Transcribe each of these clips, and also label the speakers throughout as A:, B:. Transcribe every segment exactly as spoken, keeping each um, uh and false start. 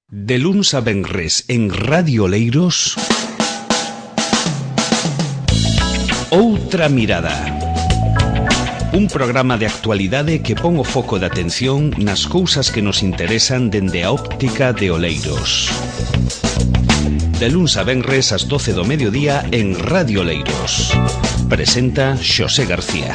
A: De luns a venres en Radio Oleiros, Outra Mirada. Un programa de actualidade que pon o foco de atención nas cousas que nos interesan dende a óptica de Oleiros. De luns a venres ás doce do mediodía en Radio Oleiros. Presenta Xosé García.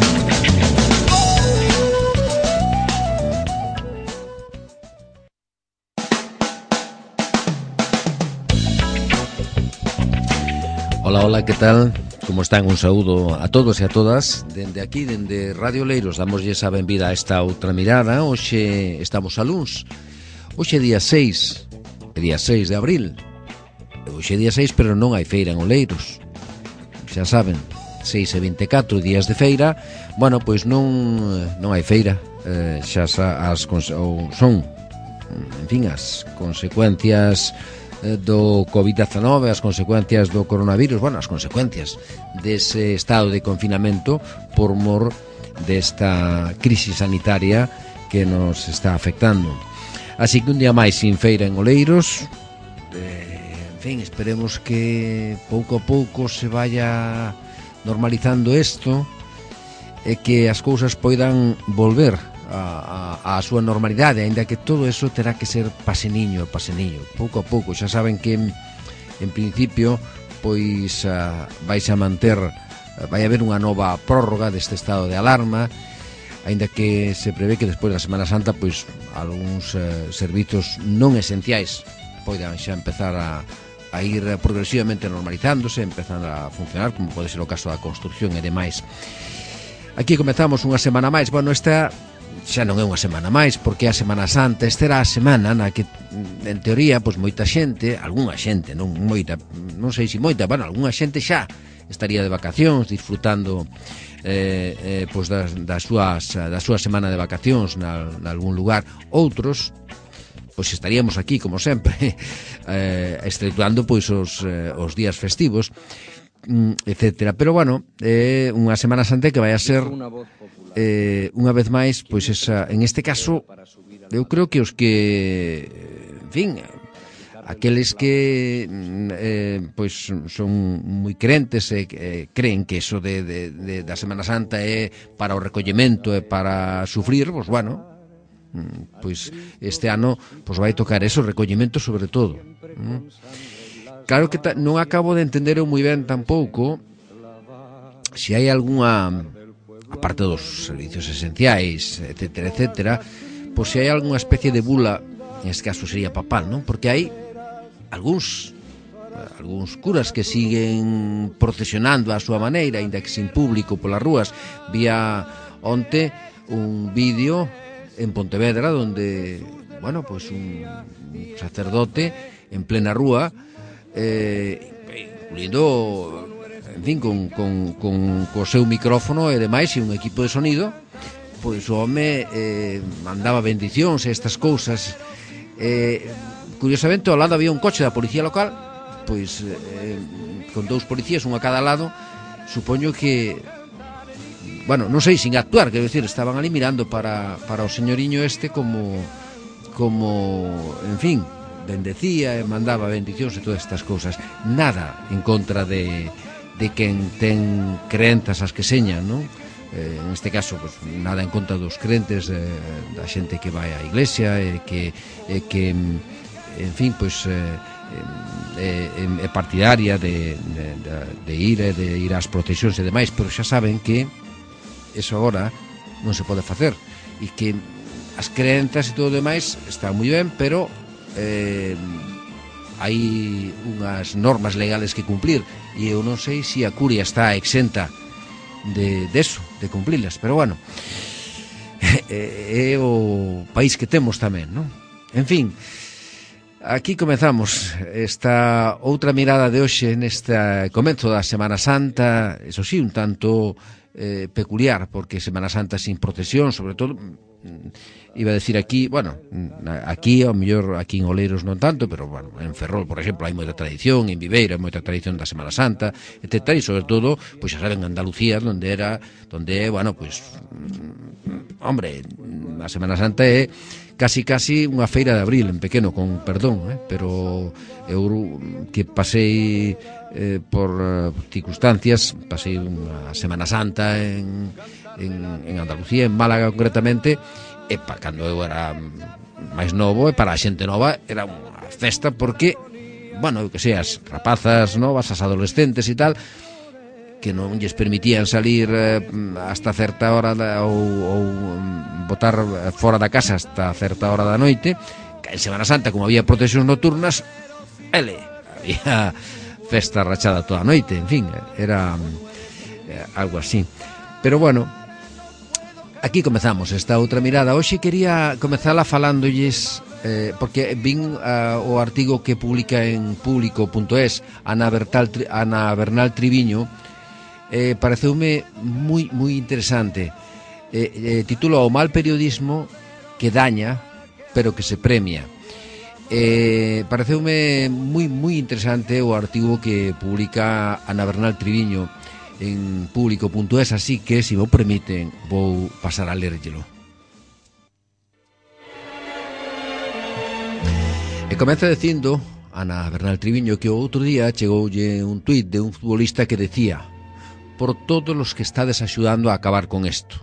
B: Hola, hola, que tal? Como están? Un saúdo a todos e a todas. Dende aquí, dende Radio Oleiros, damoslle a benvida a esta outra mirada. Hoxe estamos a luns. Hoxe é día seis, é día seis de abril. Hoxe é día seis, pero non hai feira en Oleiros. Xa saben, seis e vinte e catro días de feira. Bueno, pois non non hai feira. Eh, xa as, ou son, en fin, as consecuencias do covid diecinueve, as consecuencias do coronavirus, bueno, as consecuencias dese estado de confinamento por mor desta crisis sanitaria que nos está afectando. Así que un día máis sin feira en Oleiros. eh, en fin, esperemos que pouco a pouco se vaya normalizando isto e que as cousas poidan volver A, a, a súa normalidade, aínda que todo eso terá que ser paseniño, paseniño, pouco a pouco. Xa saben que en, en principio pois uh, vais a manter, uh, vai haber unha nova prórroga deste estado de alarma, aínda que se prevé que despois da Semana Santa pois algúns uh, servizos non esenciais poidan xa empezar a, a ir progresivamente normalizándose, empezando a funcionar, como pode ser o caso da construcción e demais. Aquí comezamos unha semana máis. Bueno, esta xa non é unha semana máis, porque a Semana Santa, esta era a semana na que, en teoría, pois moita xente, algunha xente, non moita, non sei se moita, bueno, algunha xente xa estaría de vacacións, disfrutando eh, eh, pois das, das súas, da súa semana de vacacións na, na algún lugar. Outros, pois estaríamos aquí, como sempre, eh, exceptuando pois os, eh, os días festivos, etcétera. Pero, bueno, é eh, unha Semana Santa que vai a ser Eh, unha vez máis, pois esa, en este caso, eu creo que os que, en fin, aqueles que eh, pois son moi crentes e eh, creen que eso de, de, de, da Semana Santa é para o recollemento e para sufrir, pois bueno, pois este ano pois vai tocar eso, recollemento sobre todo. Claro que ta, non acabo de entender moi ben tampouco se hai algunha, aparte dos servicios esenciais, etcétera, etcétera, pois se hai algunha especie de bula, en este caso sería papal, non? Porque hai algúns algúns curas que siguen procesionando a súa maneira, aínda que sin público polas rúas. Vía onte un vídeo en Pontevedra onde, bueno, pois un sacerdote en plena rúa, eh, incluindo, en fin, con, con, con, con o seu micrófono e demais e un equipo de sonido, pois o home eh, mandaba bendicións e estas cousas. Eh, curiosamente, ao lado había un coche da policía local, pois eh, con dous policías, un a cada lado. Supoño que, bueno, non sei, sin actuar, quero decir, estaban ali mirando para, para o señoriño este como, como, en fin, bendecía e mandaba bendicións e todas estas cousas. Nada en contra de de quen ten creentas as que señan, non? Eh, en este caso, pues, nada en contra dos crentes, eh, da xente que vai á iglesia e que, eh, que en fin, pois eh, é eh, eh, partidaria de, de, de ir e de ir ás procesións e demais, pero xa saben que eso agora non se pode facer e que as creentas e todo o demais está moi ben, pero eh, hai unhas normas legales que cumplir e eu non sei se a curia está exenta de, de eso, de cumplirlas, pero bueno, é, é o país que temos tamén, non? En fin, aquí comezamos esta outra mirada de hoxe neste comezo da Semana Santa, eso sí, un tanto eh, peculiar, porque Semana Santa sin procesión, sobre todo, iba a decir aquí, bueno, aquí, ao mellor aquí en Oleiros non tanto, pero, bueno, en Ferrol, por exemplo, hai moita tradición, en Viveiro hai moita tradición da Semana Santa, etcétera, e sobre todo, pois xa saben, Andalucía, onde era, onde, bueno, pois, hombre, a Semana Santa é casi casi unha feira de abril en pequeno, con perdón, eh? Pero eu que pasei eh, por uh, circunstancias, pasei unha Semana Santa en, en, en Andalucía, en Málaga concretamente, e pa, cando eu era máis novo, e para a xente nova era unha festa porque, bueno, que sei, as rapazas novas, as adolescentes e tal, que non lles permitían salir eh, hasta certa hora da, ou, ou botar fora da casa hasta certa hora da noite, que en Semana Santa, como había proteccións nocturnas, ele, había festa rachada toda a noite, en fin, era eh, algo así. Pero bueno, aquí comezamos esta outra mirada. Hoxe quería comezala falándolles eh, porque vin uh, o artigo que publica en público punto es Ana, Bertal, Ana Bernal Triviño. Eh, pareceume moi moi interesante. Eh, eh, titulo O mal periodismo que daña pero que se premia. Eh, pareceume moi moi interesante o artigo que publica Ana Bernal Triviño en público punto es, así que, se me permiten, vou pasar a lerllelo. E comeza dicindo Ana Bernal Triviño que o outro día chegoulle un tuit de un futbolista que decía: por todos os que estades axudando a acabar con isto.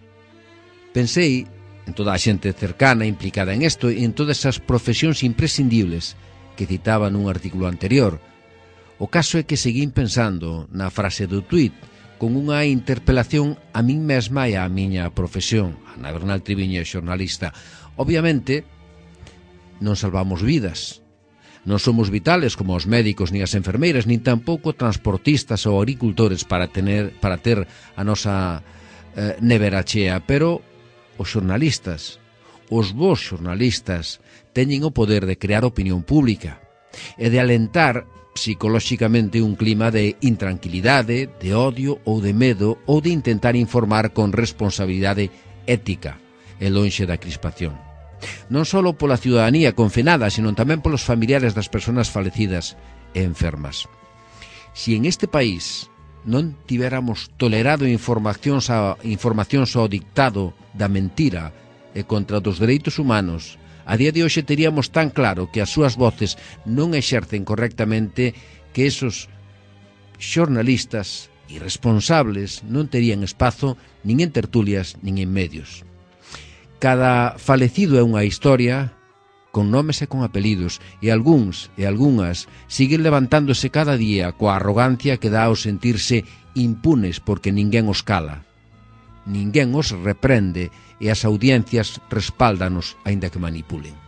B: Pensei en toda a xente cercana implicada en isto e en todas as profesións imprescindibles que citaba nun artículo anterior. O caso é que seguín pensando na frase do tuit con unha interpelación a min mesma e á miña profesión. Ana Bernal Triviño é xornalista. Obviamente, non salvamos vidas. Non somos vitales como os médicos nin as enfermeiras, nin tampouco transportistas ou agricultores para tener para ter a nosa eh, nevera chea, pero os xornalistas, os bons xornalistas, teñen o poder de crear opinión pública e de alentar psicolóxicamente un clima de intranquilidade, de odio ou de medo, ou de intentar informar con responsabilidade ética e lonxe da crispación. Non só pola ciudadanía confinada, sino tamén polos familiares das persoas falecidas e enfermas. Si en este país non tivéramos tolerado informacións ao, informacións ao dictado da mentira e contra dos dereitos humanos, a día de hoxe teríamos tan claro que as súas voces non exercen correctamente, que esos xornalistas irresponsables non terían espazo nin en tertulias nin en medios. Cada falecido é unha historia con nomes e con apelidos, e algúns e algunhas siguen levantándose cada día coa arrogancia que dá ao sentirse impunes porque ninguén os cala. Ninguén os reprende e as audiencias respáldanos aínda que manipulen.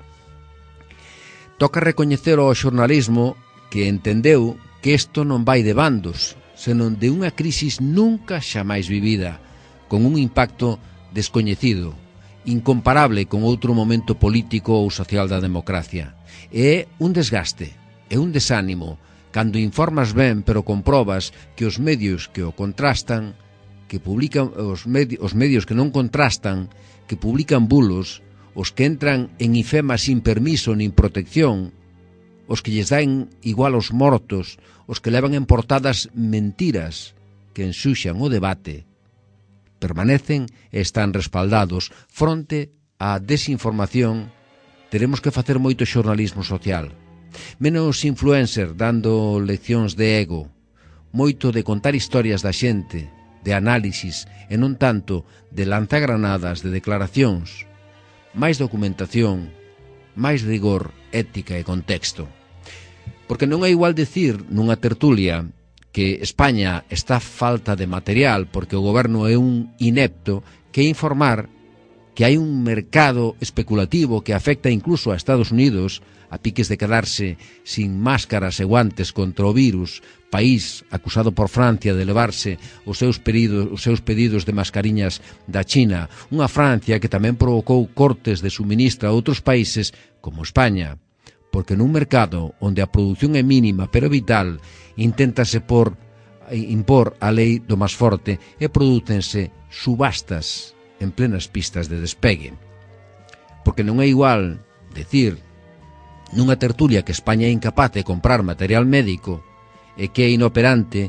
B: Toca recoñecer ao xornalismo que entendeu que isto non vai de bandos, senón de unha crisis nunca xamais vivida, con un impacto descoñecido, incomparable con outro momento político ou social da democracia. É un desgaste, é un desánimo, cando informas ben pero comprobas que os medios que o contrastan, que publican os, medi os medios que non contrastan, que publican bulos, os que entran en ifema sin permiso nin protección, os que lles dan igual aos mortos, os que levan en portadas mentiras que ensuxan o debate, permanecen e están respaldados fronte á desinformación. Teremos que facer moito xornalismo social, menos influencer dando leccións de ego, moito de contar historias da xente, de análisis e non tanto de lanzagranadas de declaracións, máis documentación, máis rigor, ética e contexto. Porque non é igual decir nunha tertulia que España está falta de material porque o goberno é un inepto, que informar que hai un mercado especulativo que afecta incluso a Estados Unidos a piques de quedarse sin máscaras e guantes contra o virus, país acusado por Francia de levarse os seus pedidos, os seus pedidos de mascariñas da China, unha Francia que tamén provocou cortes de suministro a outros países como España, porque nun mercado onde a produción é mínima pero vital, inténtase por impor a lei do máis forte e prodúcense subastas en plenas pistas de despegue. Porque non é igual decir nunha tertulia que España é incapaz de comprar material médico e que é inoperante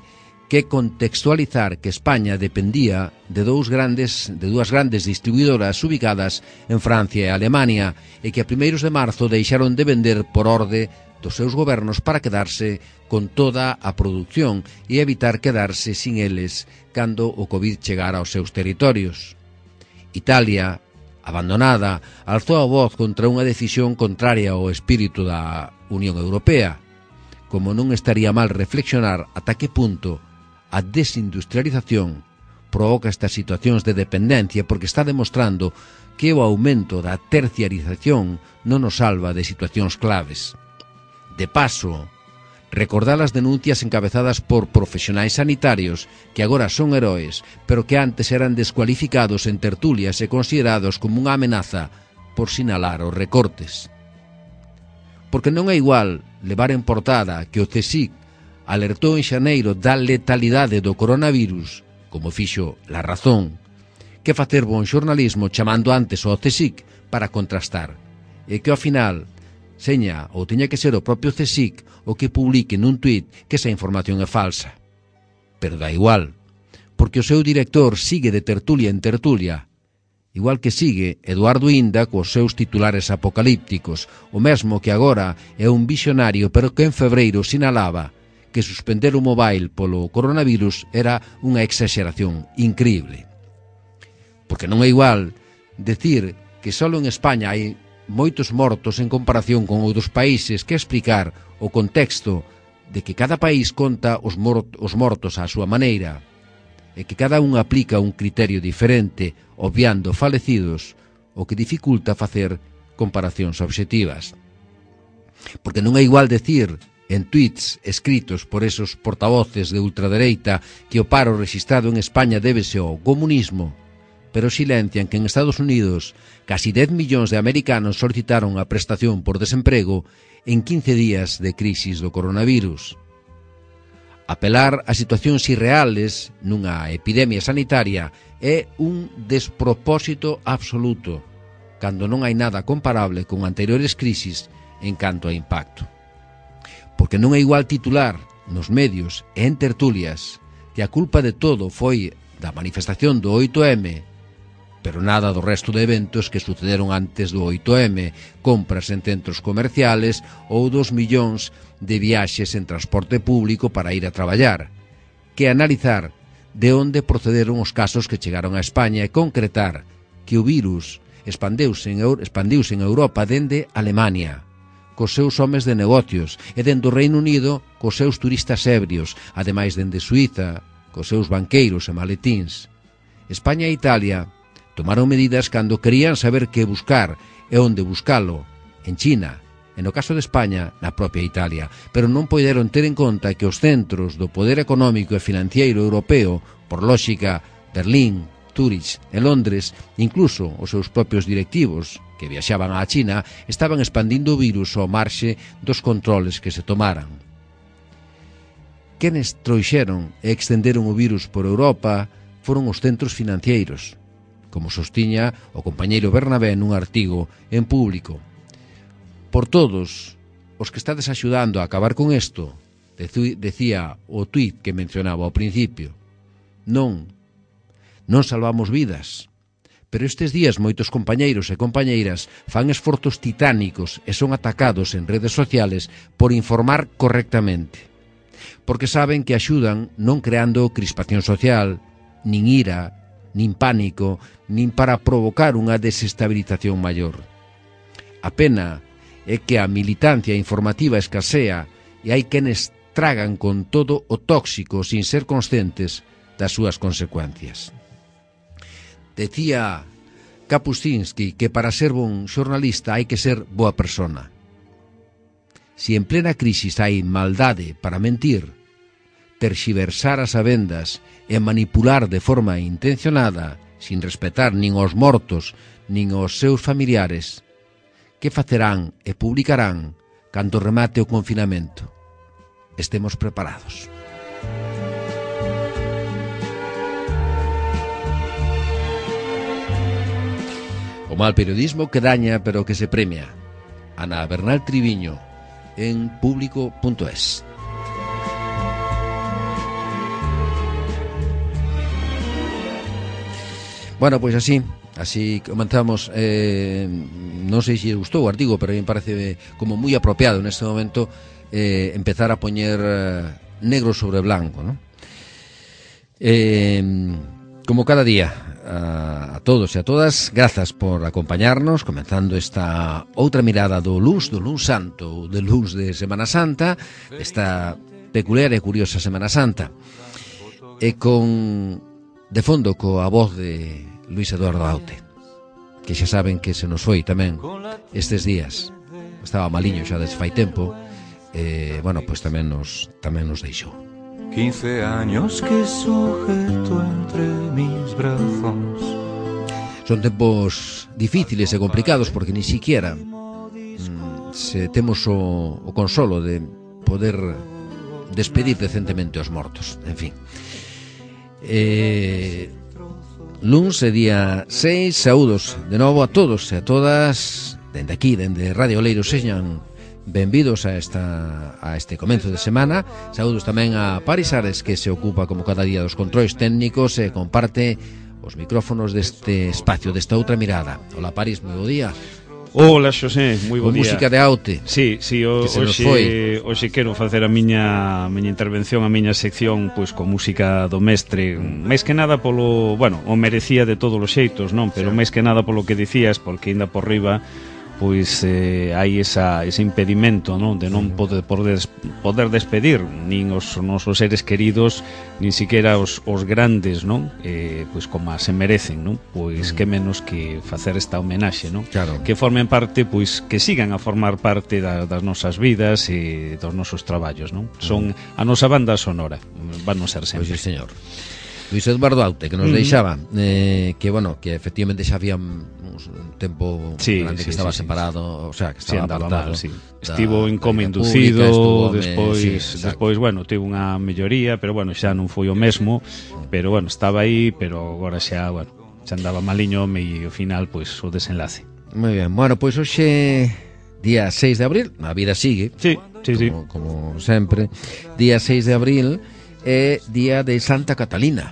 B: que contextualizar que España dependía de dous grandes de dúas grandes distribuidoras ubicadas en Francia e Alemania e que a primeiros de marzo deixaron de vender por orde dos seus gobernos para quedarse con toda a produción e evitar quedarse sin eles cando o Covid chegara aos seus territorios. Italia, abandonada, alzou a voz contra unha decisión contraria ao espírito da Unión Europea. Como non estaría mal reflexionar ata que punto a desindustrialización provoca estas situacións de dependencia, porque está demostrando que o aumento da terciarización non nos salva de situacións claves. De paso, recordar as denuncias encabezadas por profesionais sanitarios que agora son heróis, pero que antes eran descualificados en tertulias e considerados como unha amenaza por sinalar os recortes. Porque non é igual levar en portada que o CSIC alertou en xaneiro da letalidade do coronavirus, como fixo La Razón, que facer bon xornalismo chamando antes ao CSIC para contrastar, e que ao final seña ou teña que ser o propio CSIC o que publique nun tuit que esa información é falsa. Pero dá igual, porque o seu director sigue de tertulia en tertulia, igual que sigue Eduardo Inda cos seus titulares apocalípticos, o mesmo que agora é un visionario, pero que en febreiro sinalaba que suspender o mobile polo coronavirus era unha exageración increíble. Porque non é igual decir que só en España hai moitos mortos en comparación con outros países que explicar o contexto de que cada país conta os, mort os mortos á súa maneira e que cada un aplica un criterio diferente, obviando falecidos, o que dificulta facer comparacións obxectivas. Porque non é igual decir en tweets escritos por esos portavoces de ultradereita que o paro registrado en España débese ao comunismo, pero silencian que en Estados Unidos casi dez millóns de americanos solicitaron a prestación por desemprego en quince días de crisis do coronavirus. Apelar a situacións irreales nunha epidemia sanitaria é un despropósito absoluto, cando non hai nada comparable con anteriores crisis en canto a impacto. Porque non é igual titular nos medios e en tertulias que a culpa de todo foi da manifestación do oito eme, pero nada do resto de eventos que sucederon antes do oito eme, compras en centros comerciales ou dos millóns de viaxes en transporte público para ir a traballar, que analizar de onde procederon os casos que chegaron a España e concretar que o virus expandiuse en, expandiuse en Europa dende Alemania, cos seus homes de negocios, e dende o Reino Unido cos seus turistas ebrios, ademais dende Suiza cos seus banqueiros e maletíns. España e Italia tomaron medidas cando querían saber que buscar e onde buscalo, en China, e no caso de España, na propia Italia, pero non poideron ter en conta que os centros do poder económico e financiero europeo, por lógica, Berlín, Zúrich e Londres, incluso os seus propios directivos, que viaxaban á China, estaban expandindo o virus ao marxe dos controles que se tomaran. Quenes trouxeron e extenderon o virus por Europa foron os centros financeiros, como sostiña o compañeiro Bernabé nun artigo en Público. Por todos os que estades axudando a acabar con isto, decía o tuit que mencionaba ao principio. Non, non salvamos vidas, pero estes días moitos compañeiros e compañeiras fan esforzos titánicos e son atacados en redes sociales por informar correctamente, porque saben que axudan non creando crispación social, nin ira, nin pánico, nin para provocar unha desestabilización maior. A pena é que a militancia informativa escasea e hai quenes tragan con todo o tóxico sin ser conscientes das súas consecuencias. Decía Kapuscinski que para ser bon xornalista hai que ser boa persona. Si en plena crisis hai maldade para mentir, terxiversar as sabendas e manipular de forma intencionada, sin respetar nin os mortos nin os seus familiares, que facerán e publicarán cando remate o confinamento? Estemos preparados. O mal periodismo que daña pero que se premia. Ana Bernal Triviño, en público punto es. Bueno, pois así, así comenzamos. eh, Non sei se gustou o artigo, pero a mí me parece como moi apropiado neste momento eh, empezar a poñer eh, negro sobre blanco, ¿no? Eh, como cada día, a, a todos e a todas, grazas por acompañarnos, comenzando esta outra mirada do luns, do luns santo, do luns de Semana Santa, esta peculiar e curiosa Semana Santa, e con de fondo coa voz de Luis Eduardo Aute, que xa saben que se nos foi tamén estes días, estaba maliño xa desde fai tempo, e, bueno, pois tamén nos, tamén nos deixou.
C: quince años que sujeto entre mis brazos.
B: Son tempos difíciles e complicados porque ni siquiera mm, se temos o, o consolo de poder despedir decentemente os mortos, en fin. Eh, luns e día seis, saúdos de novo a todos e a todas dende aquí, dende Radio Oleiros. Señan benvidos a esta a este comenzo de semana. Saúdos tamén a Paris Ares, que se ocupa como cada día dos controis técnicos e comparte os micrófonos deste espacio, desta outra mirada. Hola Paris, moi bo día.
A: Hola Xosé, moi bo
B: Con
A: día.
B: música de Aute.
A: Sí, sí, o, hoxe, hoxe quero facer a miña, a miña intervención, a miña sección, pois con música do mestre, máis que nada polo, bueno, o merecía de todos os xeitos, non? Pero máis que nada polo que dicías, porque ainda por riba pois eh, hai esa, ese impedimento, non? De non poder, poder, poder despedir nin os nosos seres queridos, nin siquiera os, os grandes, non? Eh, pois como se merecen, non? Pois que menos que facer esta homenaxe, non?
B: Claro.
A: Que formen parte, pois que sigan a formar parte da, das nosas vidas e dos nosos traballos, non? Son a nosa banda sonora, van a ser sempre.
B: Pois sí, señor. Luis Eduardo Aute, que nos uh-huh. deixaba eh, que, bueno, que efectivamente xa había un tempo
A: sí,
B: grande
A: sí,
B: que estaba
A: sí,
B: separado, sí. O sea, que
A: sí,
B: estaba
A: mal,
B: apartado.
A: sí. Estivo en coma inducido, despois, sí, despois, bueno, tivo unha melloría, pero, bueno, xa non foi o mesmo, pero, bueno, estaba aí, pero agora xa, bueno, xa andaba maliño e ao final, pois, o desenlace.
B: Moi ben, bueno, pois hoxe día seis de abril, a vida sigue,
A: sí, sí, sí.
B: Como, como sempre, día seis de abril é día de Santa Catalina.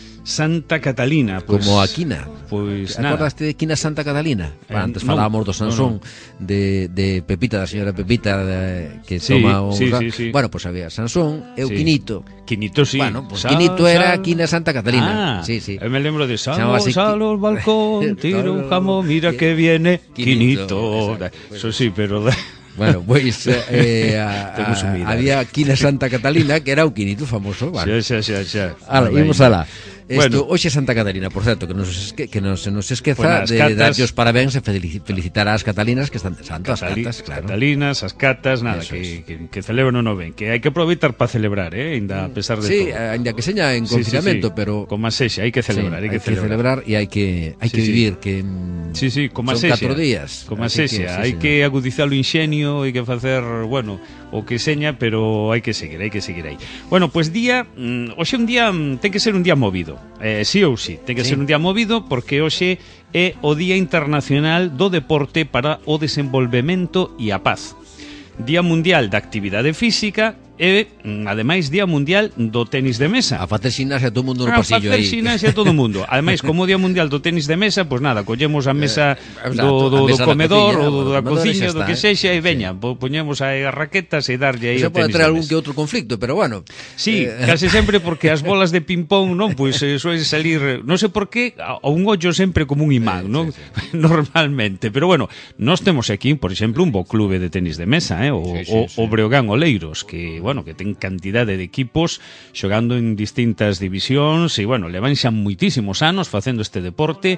A: Santa Catalina, pues,
B: como a quina.
A: Pois
B: nada. Acordaste de quina Santa Catalina? Eh, Antes no, falábamos do Sansón, no, no. De, de Pepita, da señora Pepita, de, que
A: sí,
B: toma o...
A: Sí, sí, sí.
B: Bueno, pois pues había Sansón e o sí. Quinito.
A: Quinito, sí.
B: Bueno, pues
A: sal,
B: Quinito era
A: sal.
B: quina Santa Catalina.
A: Ah,
B: sí, sí.
A: Eu me lembro de Salo, salo al balcón, tiro un jamón, mira que viene Quinito. Quinito. Eso sí, pero...
B: Bueno, pois eh, a, a, había quina Santa Catalina, que era o Quinito famoso, vale.
A: Xa, xa, xa, xa.
B: Ala, imos alá. Isto, bueno. Hoxe Santa Catalina, por certo, que, nos esque, que non se nos esqueza pues de darlle os parabéns e felicitar ás catalinas que están de santo, as
A: Catali
B: catas, claro.
A: Catalinas, as catas, nada, que, que, que celebran o no ben, que hai que aproveitar para celebrar, eh, ainda a pesar de
B: sí,
A: todo.
B: Sí, ainda que seña en confinamento, sí, sí, sí. Pero
A: como a sexa, hai que celebrar,
B: sí,
A: hai que celebrar.
B: que celebrar e hai que hai sí, que vivir, sí. Que
A: sí, sí, como
B: son
A: a sexa.
B: catro días.
A: Como a sexa, hai que agudizar o inxenio, hai que facer, bueno, o que seña, pero hai que seguir, hai que seguir aí. Bueno, pois pues día, mm, hoxe un día ten que ser un día movido. Eh, sí ou sí, ten que sí. ser un día movido porque hoxe é o Día Internacional do Deporte para o Desenvolvemento e a Paz. Día Mundial da Actividade Física e, ademais, Día Mundial do Tenis de Mesa.
B: A facer xinaxia todo o mundo no pasillo aí.
A: A facer xinaxia todo o mundo. Ademais, como o Día Mundial do Tenis de Mesa, pois nada, collemos a mesa do, do, do comedor ou da cociña, do que sexa, e veña, poñemos aí as raquetas e darlle aí o tenis de mesa.
B: Eso pode traer algún que outro conflicto, pero bueno.
A: Sí, case sempre porque as bolas de ping-pong, non, pois suelen salir, non sei por qué, a un ollo sempre como un imán, non? Normalmente, pero bueno, nós temos aquí, por exemplo, un bo clube de tenis de mesa, eh, o, sí, sí, sí. o, o Breogán Oleiros, que, bueno, que ten cantidade de equipos xogando en distintas divisións e, bueno, levan xa muitísimos anos facendo este deporte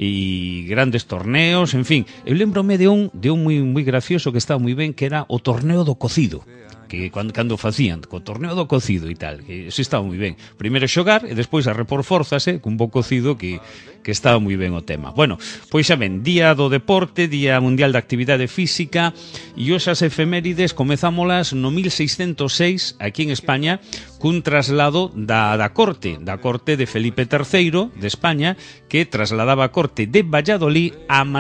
A: e grandes torneos, en fin. Eu lembrome de un de un moi moi gracioso que estaba moi ben, que era o torneo do cocido, que cando, cando facían co torneo do cocido e tal, que eso estaba moi ben. Primeiro xogar e despois a repor forzas, eh, cun bo cocido que, que estaba moi ben o tema. Bueno, pois xa ben, Día do Deporte, Día Mundial da Actividade Física, e osas efemérides comezámolas no mil seiscentos seis, aquí en España, cun traslado da, da corte, da corte de Felipe terceiro de España, que trasladaba a corte de Valladolid a Madrid.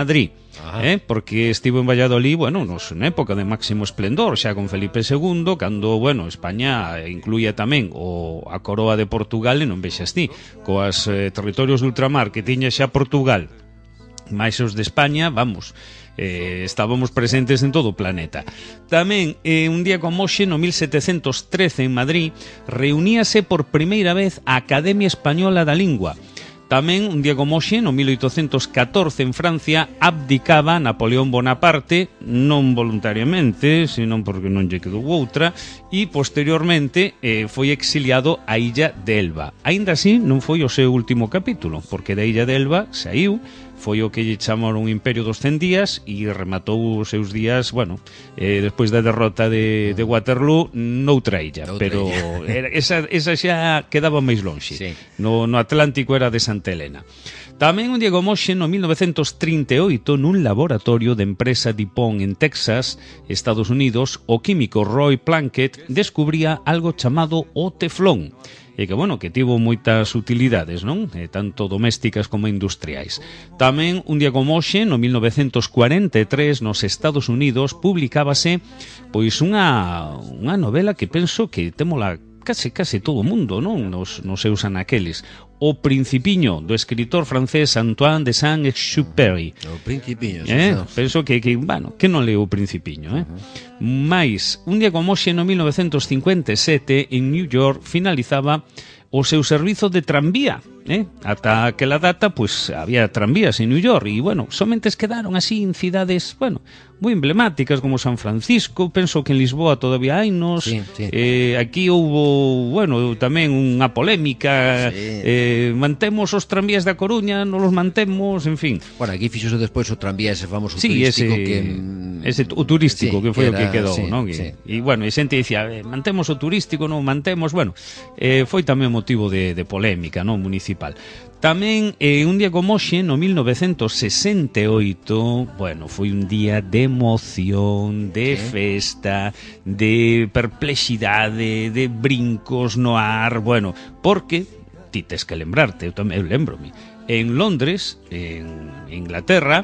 A: eh? Porque estivo en Valladolid, bueno, nos na época de máximo esplendor, xa con Felipe segundo, cando, bueno, España incluía tamén o a coroa de Portugal, e non vexas ti, coas eh, territorios de ultramar que tiña xa Portugal, máis os de España, vamos, eh, estábamos presentes en todo o planeta. Tamén, eh, un día como hoxe, no mil setecentos trece en Madrid, reuníase por primeira vez a Academia Española da Lingua. Tamén, un día como hoxe, no mil oitocentos catorce en Francia, abdicaba Napoleón Bonaparte, non voluntariamente, senón porque non lle quedou outra, e posteriormente eh, foi exiliado á illa de Elba. Aínda así, non foi o seu último capítulo, porque da illa de Elba saiu, foi o que lle chamaron o Imperio dos cen días e rematou os seus días, bueno, eh, despois da derrota de, de Waterloo noutra illa, noutra pero illa. Era, esa, esa xa quedaba máis lonxe, sí. no, no Atlántico era de Santa Elena. Tamén un día como hoxe, no mil novecentos trinta e oito, nun laboratorio de empresa DuPont en Texas, Estados Unidos, o químico Roy Plunkett descubría algo chamado o teflón, e que, bueno, que tivo moitas utilidades, non? Eh, tanto domésticas como industriais. Tamén, un día como hoxe, no mil novecentos cuarenta e tres, nos Estados Unidos, publicábase pois unha, unha novela que penso que témola case case todo o mundo, non? Nos, nos seus anaqueles. O Principiño, do escritor francés Antoine de Saint-Exupéry.
B: O Principiño,
A: eh? Penso que, que, bueno, que non leu o Principiño, eh? Uh-huh. Mais, un día como hoxe, no mil novecentos cincuenta e sete, en New York, finalizaba o seu servizo de tranvía, eh? Ata aquela data, pues, había tranvías en New York, e, bueno, somente quedaron así en cidades, bueno, moi emblemáticas como San Francisco, penso que en Lisboa todavía hainos, sí, sí. Eh, aquí houbo, bueno, tamén unha polémica, sí. eh, mantemos os tranvías da Coruña, non os mantemos, en fin.
B: Bueno, aquí fixose despois o tranvía ese famoso
A: sí,
B: turístico
A: ese,
B: que...
A: ese o turístico, sí, que foi que era, o que quedou,
B: sí,
A: non? E,
B: sí.
A: e, bueno, e xente dicía, eh, mantemos o turístico, non mantemos, bueno, eh, foi tamén motivo de, de polémica, non, municipal. Tamén, eh, un día como hoxe, no mil novecentos sesenta e oito, bueno, foi un día de emoción, de ¿sí? festa, de perplexidade, de brincos no ar, bueno, porque, ti tes que lembrarte, eu tamén eu lembro-me, en Londres, en Inglaterra,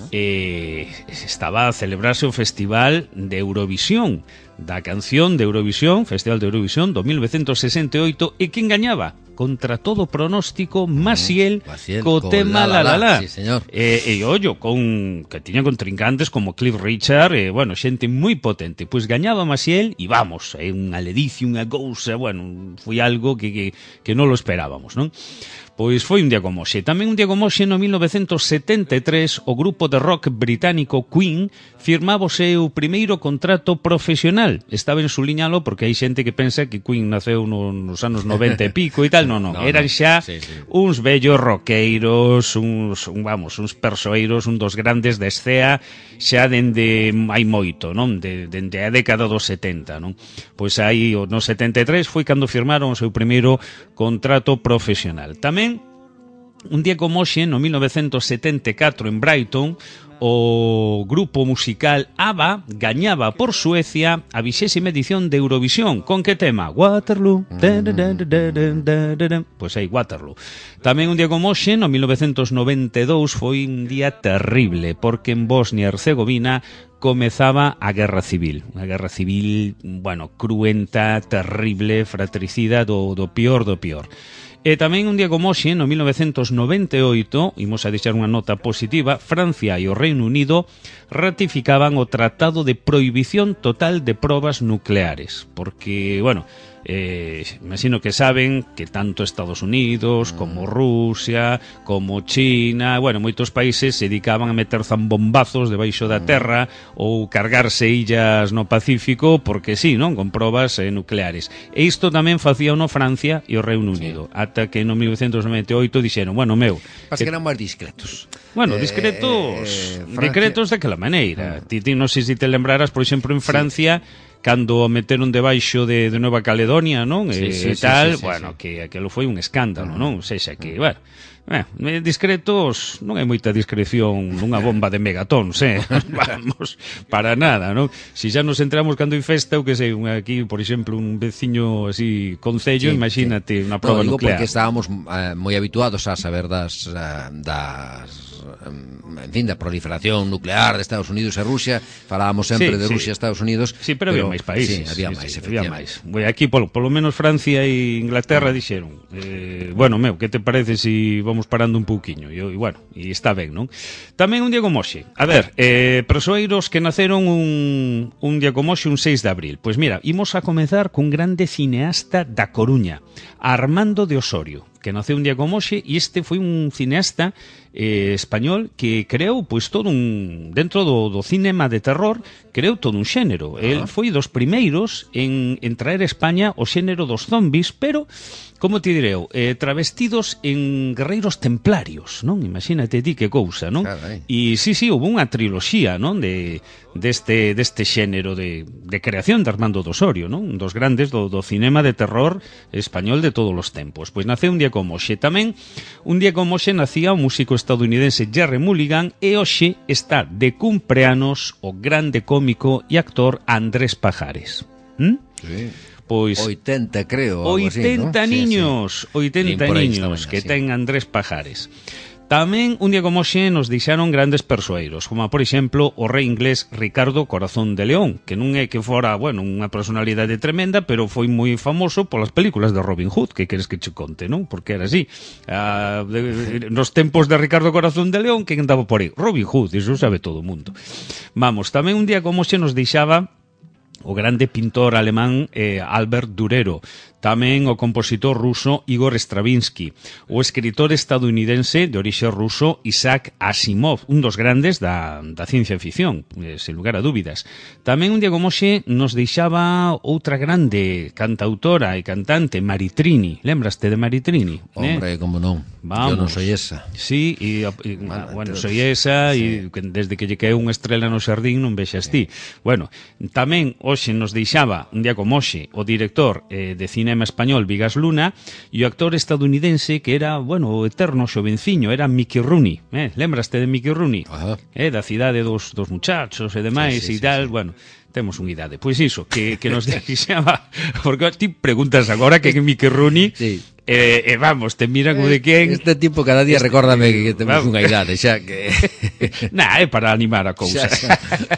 A: eh, estaba a celebrarse o Festival de Eurovisión, da canción de Eurovisión, Festival de Eurovisión do mil novecentos sesenta e oito, e quen gañaba? Contra todo pronóstico, Maciel, mm, co tema La La La.
B: Sí, señor.
A: E, e ollo, con, que tiñan contrincantes como Cliff Richard, e, bueno, xente moi potente. Pois gañaba Maciel, e vamos, é unha ledicia, unha cousa, bueno, foi algo que, que, que non lo esperábamos, non? Pois foi un día como hoxe. Tamén un día como hoxe, no mil novecentos setenta e tres, o grupo de rock británico Queen firmaba o seu primeiro contrato profesional. Estaba en su liñalo porque hai xente que pensa que Queen naceu no, nos anos noventa e pico e tal. Non, non, no, eran xa no. sí, sí. uns bellos roqueiros, uns, un, vamos, uns persoeiros, un dos grandes de escea, xa dende hai moito, non? De, dende a década dos setenta, non? Pois aí, no setenta e tres, foi cando firmaron o seu primeiro contrato profesional. Tamén, un día como hoxe, no mil novecentos setenta e catro, en Brighton, o grupo musical ABBA gañaba por Suecia a vixésima edición de Eurovisión. Con que tema? Waterloo. Pois aí, Waterloo. Tamén un día como hoxe, no mil novecentos noventa e dous, foi un día terrible, porque en Bosnia e Herzegovina comezaba a guerra civil. Unha guerra civil, bueno, cruenta, terrible, fratricida, do, do pior do pior. E tamén un día como hoxe, no mil novecentos noventa e oito, imos a deixar unha nota positiva, Francia e o Reino Unido ratificaban o Tratado de Prohibición Total de Probas Nucleares, porque, bueno, eh, imagino que saben que tanto Estados Unidos como Rusia, como China, bueno, moitos países se dedicaban a meter zambombazos debaixo da terra ou cargarse illas no Pacífico porque sí, non? Con probas eh, nucleares. E isto tamén facía no Francia e o Reino Unido, sí. Ata que no mil novecentos noventa e oito dixeron, bueno, meu...
B: Pas que eran máis discretos.
A: Bueno, discretos, eh, Francia... discretos daquela maneira. Mm. Ti, ti non sei se te lembrarás, por exemplo, en Francia... Sí. Cando o meteron debaixo de, de Nueva Caledonia, non? Sí, e sí, tal, sí, sí, bueno, sí. Que aquilo foi un escándalo, non? Ou sexa, que, bueno, Eh, discretos, non hai moita discreción nunha bomba de megatons, eh? Vamos, para nada, non? Si xa nos entramos cando hai festa, o que sei, un, aquí, por exemplo, un veciño así, concello, sí, imagínate, sí, unha prova
B: no, digo
A: nuclear.
B: Porque estábamos eh, moi habituados a saber das, uh, das en fin, da proliferación nuclear de Estados Unidos e Rusia, falábamos sempre sí, de Rusia e sí. Estados Unidos.
A: Sí, pero, pero había máis países.
B: Sí, había
A: sí,
B: máis,
A: sí,
B: efectivamente.
A: Había máis. Bueno, aquí, polo, polo menos Francia e Inglaterra dixeron, eh, bueno, meu, que te parece si vamos parando un pouquiño? E, e bueno, e está ben, non? Tamén un día como hoxe. A ver, eh, persoeiros que naceron un, un día como hoxe, un seis de abril. Pois mira, imos a comezar cun grande cineasta da Coruña, Armando de Osorio, que naceu un día como hoxe, e este foi un cineasta eh, español que creou pois todo un, dentro do, do cinema de terror, creou todo un xénero. Uh-huh. El foi dos primeiros en, en traer a España o xénero dos zombies, pero, como te direu, eh, travestidos en guerreiros templarios, non? Imagínate ti que cousa, non?
B: Carai.
A: E sí, sí, houve unha triloxía, non? De, deste, deste xénero de, de creación de Armando de Osorio, non? Un dos grandes do, do cinema de terror español de todos os tempos. Pois naceu un día como hoxe. Tamén, un día como hoxe nacía o músico estadounidense Jerry Mulligan, e hoxe está de cumpleanos o grande cómico e actor Andrés Pajares. ¿Mm?
B: Sí.
A: Pois
B: oitenta, creo.
A: oitenta
B: así, ¿no?
A: niños, sí, sí. oitenta niños que sí. ten Andrés Pajares. Tamén, un día como hoxe, nos deixaron grandes persoeiros, como, por exemplo, o rei inglés Ricardo Corazón de León, que non é que fora, bueno, unha personalidade tremenda, pero foi moi famoso polas películas de Robin Hood, que queres que che conte, non? Porque era así. Ah, de, nos tempos de Ricardo Corazón de León, que andaba por aí? Robin Hood, iso sabe todo o mundo. Vamos, tamén un día como hoxe nos deixaba o grande pintor alemán eh, Albert Durero, tamén o compositor ruso Igor Stravinsky, o escritor estadounidense de orixe ruso Isaac Asimov, un dos grandes da, da ciencia ficción, eh, sen lugar a dúbidas. Tamén un día como hoxe nos deixaba outra grande cantautora e cantante, Maritrini. Lembraste de Maritrini?
B: Hombre, eh? como non?
A: Vamos.
B: Yo non soy esa.
A: Sí, e, e vale, bueno, soy esa, e sí. desde que lle caeu unha estrela no xardín non vexas sí. ti. Bueno, tamén hoxe nos deixaba, un día como hoxe, o director eh, de cine español Vigas Luna e o actor estadounidense que era, bueno, o eterno xovenciño, era Mickey Rooney, eh? Lembraste de Mickey Rooney?
B: Ajá.
A: Eh, da cidade dos, dos muchachos e demais
B: sí, sí,
A: e tal, sí, sí. Bueno, temos unha idade. Pois iso, que, que nos deixaba, porque ti preguntas agora que é Mickey Rooney,
B: sí.
A: E, eh, eh, vamos, te mira como de quen.
B: Este tipo cada día este, recórdame que temos
A: vamos.
B: unha idade xa que
A: nah, é para animar a cousa.
B: Xa, xa.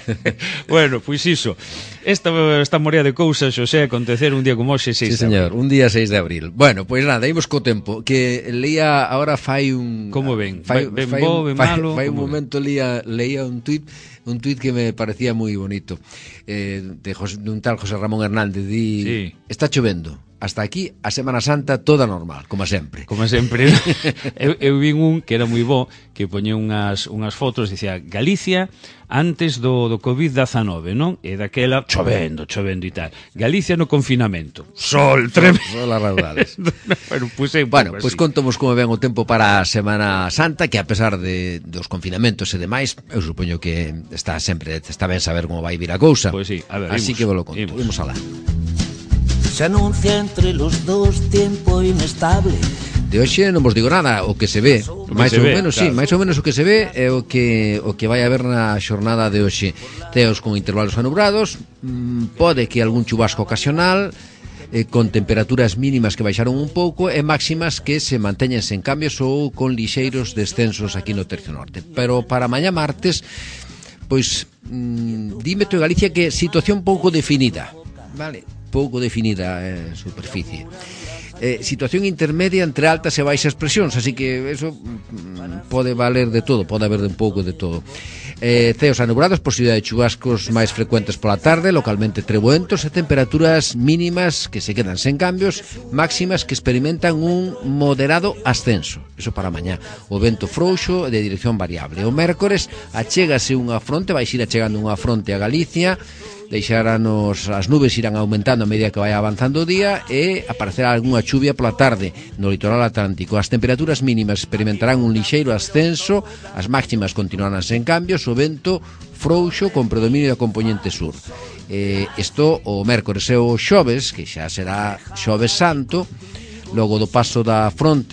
A: Bueno, pois iso. Esta, esta morea de cousas, Xosé, acontecer un día como hoxe, seis
B: sí,
A: de
B: señor,
A: abril.
B: un día seis de abril. Bueno, pois nada, imos co tempo. Que leía, ahora fai un...
A: Como ven?
B: Fai,
A: ben
B: fai,
A: bo, ben
B: fai,
A: malo?
B: Fai un momento leía, leía un tuit un tuit que me parecía moi bonito, eh, de, José, de un tal José Ramón Hernández. Di, sí. Está chovendo. Hasta aquí a Semana Santa toda normal, como sempre.
A: Como sempre. eu, eu vin un que era moi bo, que poñía unhas, unhas fotos, dicía Galicia antes do, do covid dezenove, non? E daquela, chovendo, chovendo e tal. Galicia no confinamento. Sol, tremendo.
B: Sol a raudales.
A: bueno, pues, é
B: bueno, pois pues contamos como ven o tempo para a Semana Santa, que a pesar de dos confinamentos e demais, eu supoño que está sempre, está ben saber como vai vir a cousa.
A: Pois pues sí, a ver,
B: así
A: imos,
B: que vos lo conto.
A: Imos,
B: imos alá.
D: Se anuncia entre los dos tiempo inestable.
B: De hoxe non vos digo nada, o que se ve, máis ou
A: ve,
B: menos,
A: claro.
B: sí, máis ou menos o que se ve é o que o que vai haber na xornada de hoxe. Teos con intervalos anubrados, mmm, pode que algún chubasco ocasional, eh, con temperaturas mínimas que baixaron un pouco e máximas que se manteñen sen cambios ou con lixeiros descensos aquí no tercio norte. Pero para mañá martes, pois, mmm, dime to Galicia que situación pouco definida, vale? Pouco definida en superficie. Eh, situación intermedia entre altas e baixas presións, así que eso mm, pode valer de todo, pode haber de un pouco de todo. Eh, ceos anubrados, posibilidade de chubascos máis frecuentes pola tarde, localmente treboentos e temperaturas mínimas que se quedan sen cambios, máximas que experimentan un moderado ascenso. Eso para mañá. O vento frouxo de dirección variable. O mércores achégase unha fronte, vai ir achegando unha fronte a Galicia, deixaranos, as nubes irán aumentando a medida que vai avanzando o día e aparecerá algunha chuvia pola tarde no litoral atlántico. As temperaturas mínimas experimentarán un lixeiro ascenso, as máximas continuarán sen cambios, o vento frouxo con predominio da componente sur. Eh, isto o mércores e o xoves, que xa será xoves santo, logo do paso da fronte,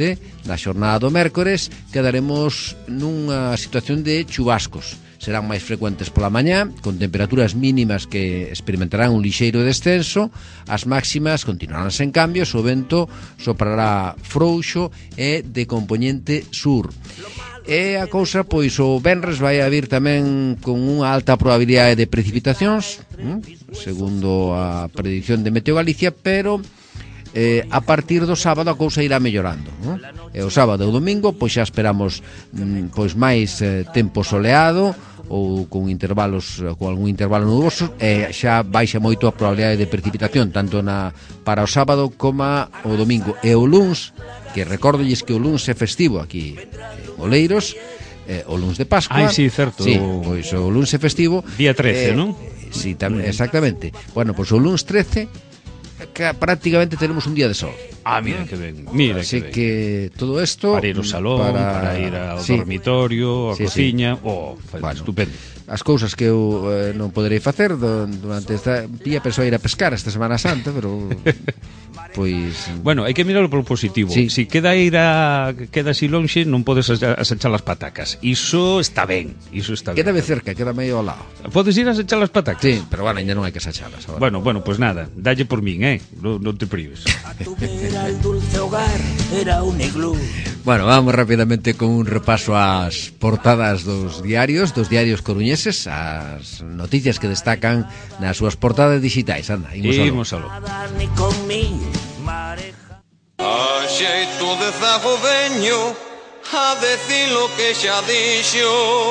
B: na xornada do mércores quedaremos nunha situación de chubascos. Serán máis frecuentes pola mañá, con temperaturas mínimas que experimentarán un lixeiro descenso, as máximas continuarán sen cambios, o vento soprará frouxo e de compoñente sur. E a cousa, pois, o venres vai a vir tamén con unha alta probabilidade de precipitacións, segundo a predicción de Meteo Galicia, pero eh, a partir do sábado a cousa irá mellorando, non? E o sábado e o domingo, pois xa esperamos mm, pois máis eh, tempo soleado, ou con intervalos con algún intervalo nuboso, e xa baixa moito a probabilidade de precipitación tanto na para o sábado como o domingo. E o luns, que recórdolles que o luns é festivo aquí en Oleiros, eh, o luns de Pascua.
A: Ai, sí, certo.
B: Sí, pois o luns é festivo.
A: Día trece, eh, non?
B: Sí, tam, exactamente. Bueno, pois o luns trece que prácticamente tenemos un día de sol.
A: Ah, mira que ben, mira
B: Así
A: que ben.
B: que todo esto
A: Para ir ao salón, para, para ir ao
B: sí.
A: dormitorio, á
B: sí,
A: cociña,
B: sí.
A: oh,
B: Bueno,
A: estupendo.
B: As cousas que eu eh, non poderei facer do, durante esta... Pía pensou ir a pescar esta Semana Santa, pero... pois...
A: Bueno, hai que mirarlo polo positivo.
B: Sí.
A: Si queda ir a queda así lonxe, non podes asechar as patacas. Iso está ben, iso está ben.
B: Queda ben cerca, queda medio ao lado.
A: Podes ir a asechar as patacas?
B: Sí, pero bueno, ainda non hai que asachalas.
A: Bueno, bueno, pues nada, dalle por min, eh. Non, non te prives.
D: Era el dulce hogar, era un iglú.
B: Bueno, vamos rapidamente con un repaso ás portadas dos diarios, dos diarios coruñeses, as noticias que destacan nas súas portadas digitais. Anda, imos aló.
D: Ni con mi mareja.
E: A xeito de zago veño a decir lo que xa dixo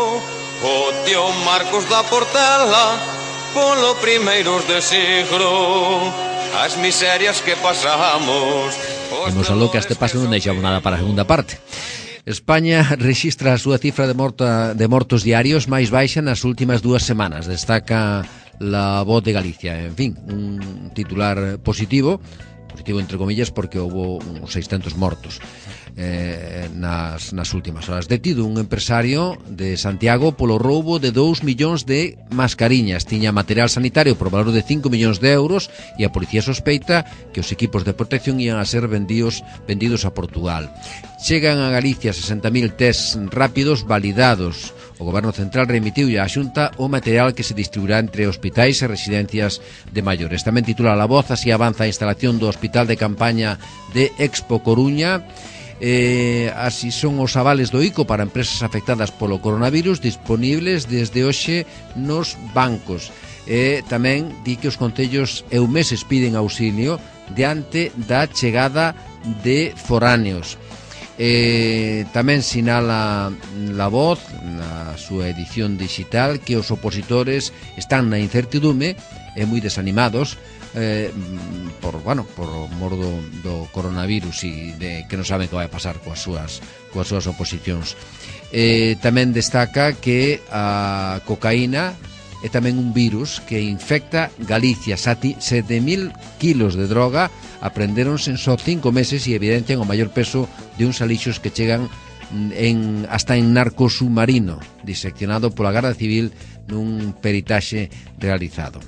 E: o tío Marcos da Portela polo primeiros de siglo, as miserias que pasamos.
B: Imos aló que a este paso non deixamos nada para a segunda parte. España rexistra a súa cifra de, morta, de mortos diarios máis baixa nas últimas dúas semanas, destaca La Voz de Galicia. En fin, un titular positivo, positivo entre comillas, porque houve uns seiscentos mortos eh, nas, nas últimas horas. Detido un empresario de Santiago polo roubo de dous millóns de mascariñas. Tiña material sanitario por valor de cinco millóns de euros e a policía sospeita que os equipos de protección ian a ser vendidos, vendidos a Portugal. Chegan a Galicia sesenta mil test rápidos validados. O Goberno Central remitiu á Xunta o material que se distribuirá entre hospitais e residencias de maiores. Tamén titula La Voz, así avanza a instalación do Hospital de Campaña de Expo Coruña. Eh, así son os avales do I C O para empresas afectadas polo coronavirus disponibles desde hoxe nos bancos. E tamén di que os concellos e eumeses piden auxilio diante da chegada de foráneos. Eh, tamén sinala La Voz na súa edición digital que os opositores están na incertidume e moi desanimados eh, por, bueno, por mor do, do coronavirus e de que non saben que vai a pasar coas súas, coas súas oposicións. Eh, tamén destaca que a cocaína é tamén un virus que infecta Galicia. Sete mil kilos de droga aprendéronse en só cinco meses e evidencian o maior peso de uns alixos que chegan en, hasta en narco submarino, diseccionado pola Garda Civil nun peritaxe realizado.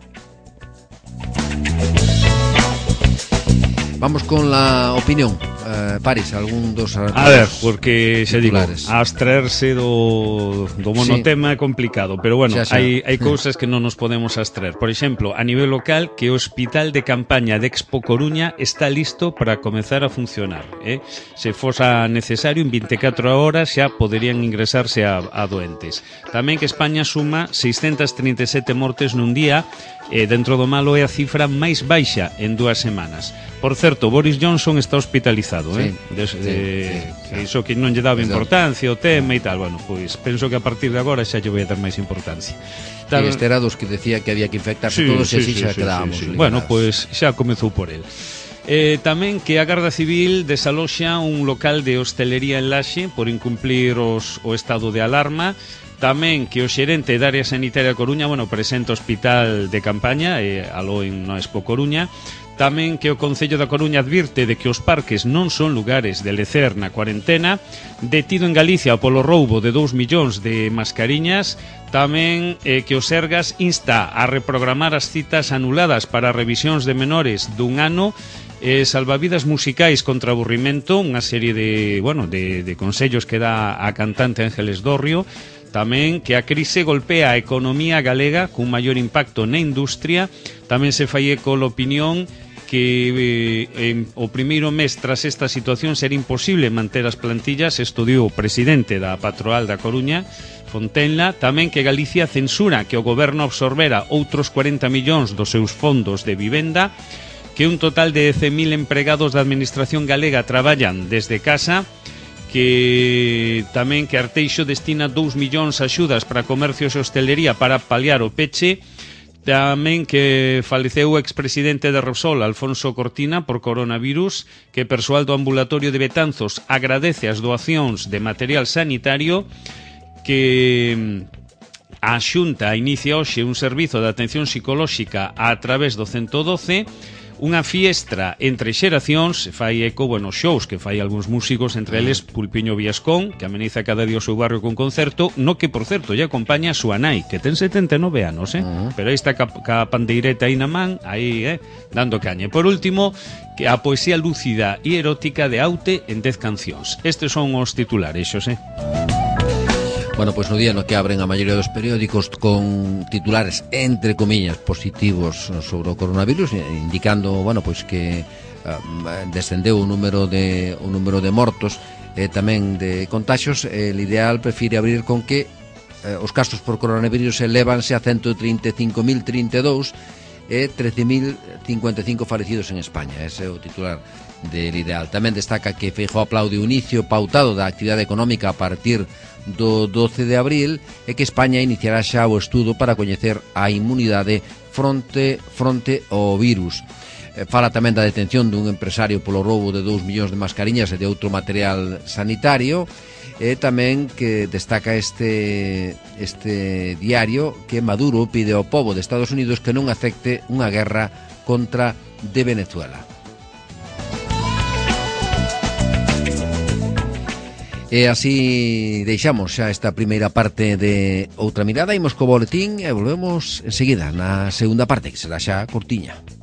B: Vamos con la opinión. Uh, Paris, algún dos...
A: A ver, porque xa digo,
B: titulares.
A: abstraerse do, do monotema sí. É complicado, pero bueno, xa, xa. hai, hai cousas que non nos podemos abstraer. Por exemplo, a nivel local, que o Hospital de Campaña de Expo Coruña está listo para comezar a funcionar. Eh? Se fosa necesario, en vinte e catro horas xa poderían ingresarse a, a doentes. Tamén que España suma seiscentas trinta e sete mortes nun día, e dentro do malo é a cifra máis baixa en dúas semanas. Por certo, Boris Johnson está hospitalizado, sí, eh? De,
B: sí,
A: de,
B: sí, sí.
A: Iso que non lle daba importancia o tema e tal, bueno, pois penso que a partir de agora xa lle vai a dar máis importancia.
B: Tal... E este era dos que decía que había que infectarse sí, todos sí, e así sí, xa sí, quedábamos sí, sí.
A: Bueno, pois xa comezou por el. Eh, tamén que a Garda Civil desaloxa un local de hostelería en Laxe por incumplir os, o estado de alarma. Tamén que o xerente da área sanitaria de Coruña, bueno, presenta o hospital de campaña, eh, aló en no Expo Coruña. Tamén que o Concello da Coruña advirte de que os parques non son lugares de lecer na cuarentena. Detido en Galicia polo roubo de dous millóns de mascariñas. Tamén eh, que o Sergas insta a reprogramar as citas anuladas para revisións de menores dun ano. eh, salvavidas musicais contra aburrimento, unha serie de, bueno, de, de consellos que dá a cantante Ángeles Dorrio. Tamén que a crise golpea a economía galega cun maior impacto na industria. Tamén se fai eco a opinión que eh, en, o primeiro mes tras esta situación será imposible manter as plantillas, estudiou o presidente da Patronal da Coruña, Fontenla. Tamén que Galicia censura que o goberno absorbera outros cuarenta millóns dos seus fondos de vivenda, que un total de cen mil empregados da administración galega traballan desde casa, que tamén que Arteixo destina dous millóns a axudas para comercios e hostelería para paliar o peche. Tamén que faleceu o expresidente de Repsol, Alfonso Cortina, por coronavirus, que persoal do ambulatorio de Betanzos agradece as doacións de material sanitario, que a Xunta inicia hoxe un servizo de atención psicolóxica a través do ciento doce, unha fiestra entre xeracións, fai eco, bueno, shows que fai algúns músicos, entre eles Pulpiño Viascón, que ameniza cada día o seu barrio con concerto, no que, por certo, lle acompaña a súa nai, que ten setenta e nove anos, eh? Uh-huh. Pero aí está ca, ca pandeireta aí na man, aí, eh, dando caña. E por último, que a poesía lúcida e erótica de Aute en dez cancións. Estes son os titulares, xos, eh?
B: Bueno, pois no día no que abren a maioría dos periódicos con titulares, entre comillas, positivos sobre o coronavirus, indicando, bueno, pois que uh, descendeu o número de o número de mortos e eh, tamén de contaxios. El ideal prefire abrir con que eh, os casos por coronavirus elevanse a ciento trinta e cinco mil trinta e dous e trece mil cincuenta e cinco falecidos en España. Ese é o titular del ideal. Tamén destaca que Feijóo aplaude o inicio pautado da actividade económica a partir do doce de abril e que España iniciará xa o estudo para coñecer a inmunidade fronte fronte ao virus. Fala tamén da detención dun empresario polo roubo de dous millóns de mascariñas e de outro material sanitario, e tamén que destaca este este diario que Maduro pide ao pobo de Estados Unidos que non acepte unha guerra contra de Venezuela. E así deixamos xa esta primeira parte de Outra Mirada. Imos co boletín e volvemos enseguida na segunda parte, que será xa cortiña.